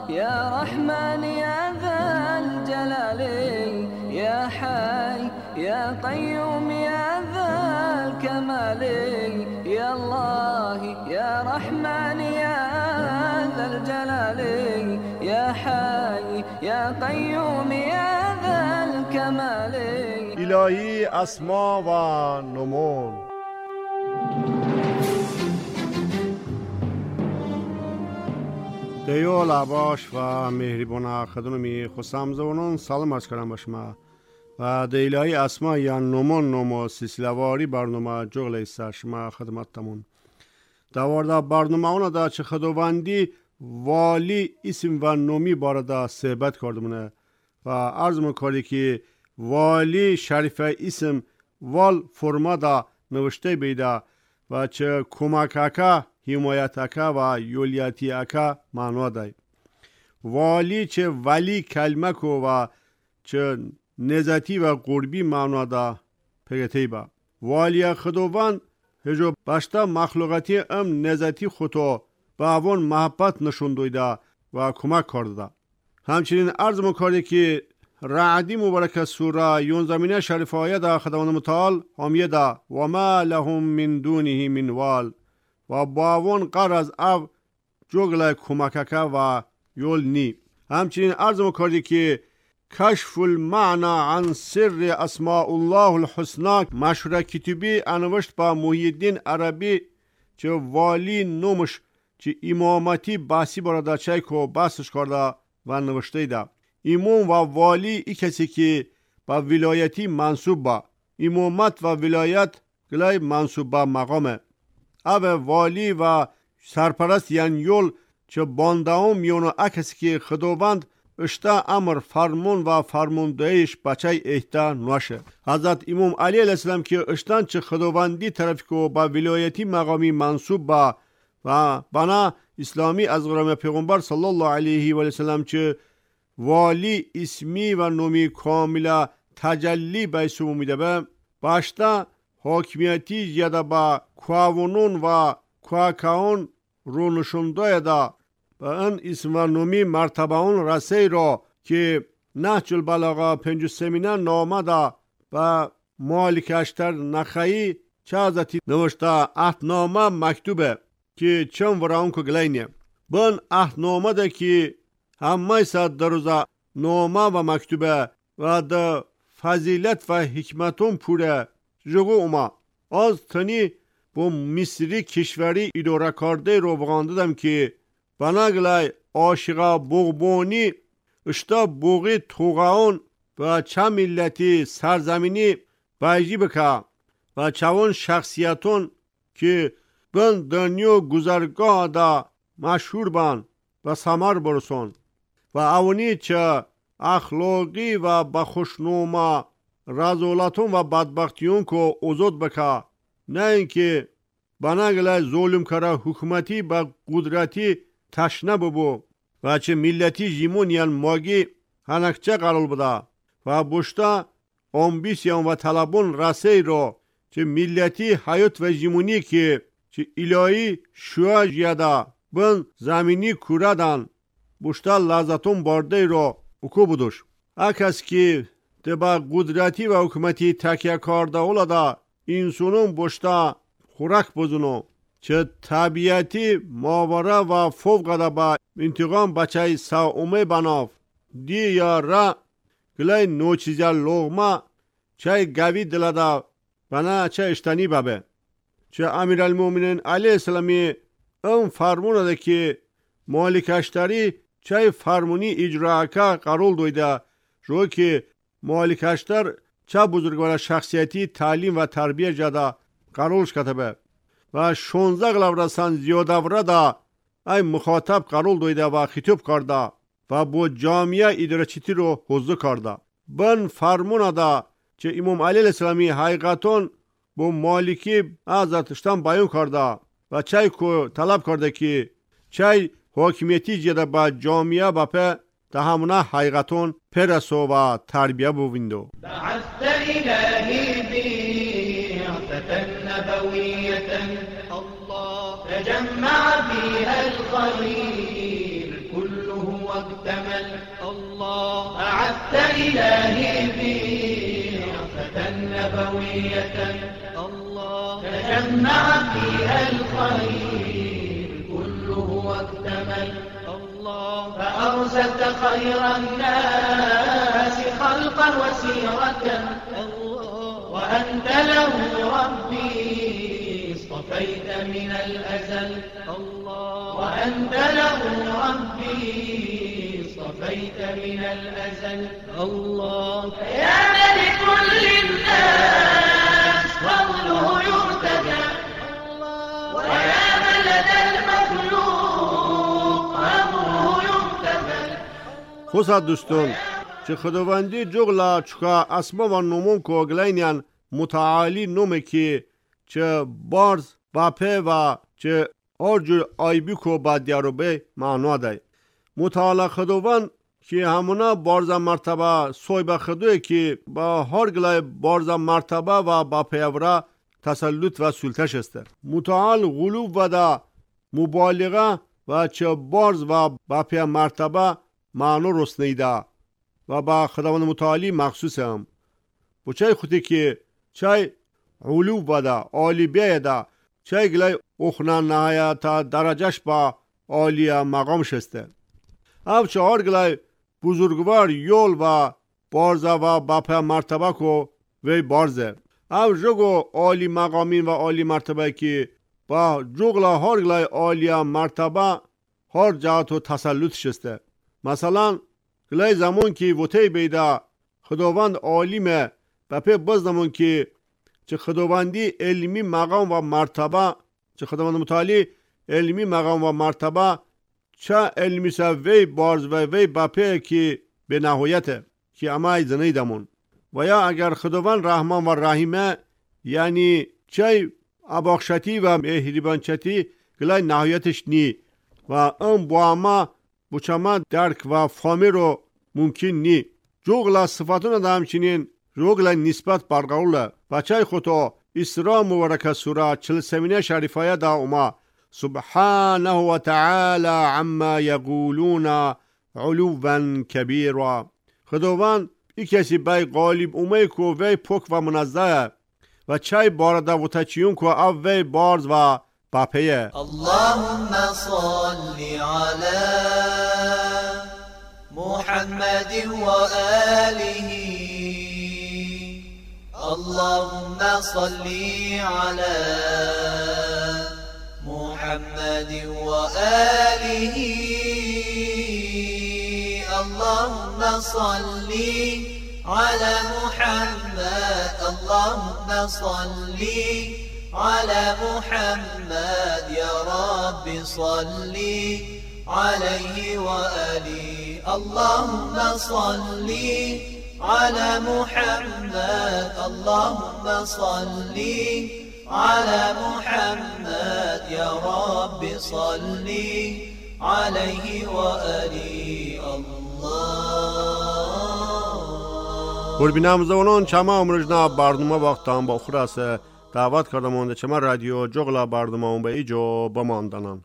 يا رحمن يا ذا الجلال يا حي يا قيوم يا ذا الكمال يا الله يا رحمن يا ذا الجلال يا حي يا قيوم يا ذا الكمال. الهی اسما و نمون. دیو لباش و مهربان خدمتی خسام زبانان سلام عرض کردم به شما و د الهی اسما یا نمون سلسله‌واری برنامه جغل است شما خدمتتون. دوارده برنامه اونا دا چه خداوندی والی اسم و نومی بارده صحبت کردمونه و عرض می‌کنم که والی شریف اسم وال فرما دا نوشته بیده و چه کمک اکا حمایت اکا و یولیتی اکا معنا دای. والی چه ولی کلمه کو و چه نزتی و قربی معنا دا پگتی با. والی خداوند هجو باشتا مخلوقاتی نزتی خودو با اون محبت نشون دویده و کمک کرده. همچنین عرض می‌کنم که رعدی مبارک سوره 11 شریف آیه خداوند متعال حامیده و ما لهم من دونه من وال و باون قرض او جگل کمکک و یول نی. همچنین عرض می‌کنم که کشف المعنى عن سر اسماء الله الحسنى مشهور کتابی انوشت با محی الدین عربی چه والی نومش چه امامتی بحثی برادا چای کو بحثش کرده و نوشته ده. امام و والی ای کسی که با ولایتی منصوب با امامت و ولایت گلای منصوب با مقامه. او والی و سرپرست یعنی یول چه باندهام میونو اکسی که خداوند اشتا امر فرمون و فرموندهیش بچه احتا نوشه. حضرت امام علی علیه السلام که اشتان چه خداوندی طرف که با ولایتی مقامی منصوب با و بنا اسلامی از غرام پیغمبر صلی الله علیه و سلم چه والی اسمی و نومی کاملا تجلی به اسم میده به باشتا حاکمیتی یادا با کواونون و کواکاون رو نشونده دا و این اسم و نومی مرتبه اون رسی را که نهج البلاغه 53 نامه دا و مالک اشتر نخعی چه ازتی نوشته احتنامه مکتوبه که چون وراون که گلینه بین احتنامه دا که همه ساد دروزه نامه و مکتوبه و دا فضیلت و حکمتون پوره جگو اوما از تنی با مصری کشوری اداره کرده رو بغانددم که بناگلای عاشقا بغبونی اشتا بوغی توغاون و چه ملتی سرزمینی بایجی بکا و چون شخصیتون که بن دنیا گذرگاه دا مشهور بان و سمر برسون و اونی چه اخلاقی و بخشنوما رزولتون و بدبختیون که ازود بکا نه اینکه بناگلای ظلم کرا حکومتی با قدرتی تشنه ببو و چه ملتی جیمون یعن ماگی هنکچه قرار بده و بشتا امبیسیون و طلبون رسی رو چه ملتی حیات و جیمونی که چه الهی شوه جیاده بن زمینی کوره دن بشتا لازتون برده رو اکو بدوش. اکس که با قدرتی و حکومتی تکیه کرده اولاده اینسونون بشتا خورک بزنو چه طبیعتی ماوره و فوق با انتقام بچه ساومه بناف دی یا را گلای نوچیزیا لغمه چه گوی دلده بنا چه اشتنی ببه چه امیرالمومنین علیه السلامی اون فرمونه ده که مالک اشتری چه فرمونی اجرا که قرول دویده رو که مالک اشتر چه بزرگوار شخصیتی تعلیم و تربیه جده قرولش کتبه و 16 غلورستان زیاده ورده ای مخاطب قرول دویده و خطاب کرده و با جامعه اداره چیتی رو حضور کرده. بن فرمونه ده چه امام علی السلامی حقیقتون با مالکی ازتشتن بیان کرده و چای کو طلب کرده که چای حاکمیتی جده با جامعه با په تهمونه حقیقتون پرسو و تربیه بویندو. بعثت الهی بعثة نبوية الله تجمع فيها الخير كله واكتمل. الله أعدت إلهي بعثة نبوية الله تجمع فيها الخير كله واكتمل. الله فأرسلت خير الناس خلقا وسيرة الله وأنت له ربي اصطفيت من الأزل. الله وأنت له ربي اصطفيت من الأزل. الله يا ملك للناس فضله يرتجى ويا ملك المخلوق أمره يمتثل. خوسا دوستان چه خداوندی جغلا چکا اسما و نومون کو گلینیان متعالی نومه که چه بارز باپه و چه آرجور آیبی کو با دیاروبه معنا دای. متعالی خداوند که همونا بارزا مرتبه سویبه خدوه که با هر گلای بارزا مرتبه و با پیورا تسلط و سلطش است. متعال غلوب و دا مبالغه و چه بارز و با پی مرتبه معنی رسنیده و با خداوند متعالی مخصوص هم. بچه خودی که چه علوب و دا عالی بیه دا چه گلای اخنان نهایه تا درجهش با عالی مقام شسته. او چهار گلای بزرگوار یول و بارزه و باپه مرتبه کو وی بارزه. او جگو عالی مقامین و عالی مرتبه که با جغلا هر گلای عالی مرتبه هر جهت و تسلط شسته. مثلا گلای زمان که وطی بیده خداوند عالیمه باپه بزدمون که چه خداوندی علمی مقام و مرتبه چه خداوند متعالی علمی مقام و مرتبه چه علمی سه وی بارز و وی باپه که به نهایته که امای زنیدمون. و یا اگر خداوند رحمان و رحیمه یعنی چه اباخشتی و مهربانچتی گلای نهایتش نی و ام با اما بچما درک و فهمی رو ممکن نی. جوگلا صفاتون دا همچنین جوگلا نسبت برقوله بچه خودو اسراء مبارکه سوره 43 شریفه دا اوما سبحانه و تعالی عما یقولون علوا کبیرا. خداوند ای کسی بای غالب اومه کو وی پاک و منزه و چای بارده و تچیون کو او وی بارز و باپیه. اللهم صل على محمد و آله. اللهم صل على محمد و آله. اللهم صل على محمد. اللهم صل على محمد يا رب صل عليه وآله. اللهم صل على محمد. اللهم صل على محمد يا رب صل عليه وآله. قربینامزونان چما امروزنا برنامه وقتان با خلاصه دعوت کردم چما رادیو جغلا برنامه به ایجا بماندنن.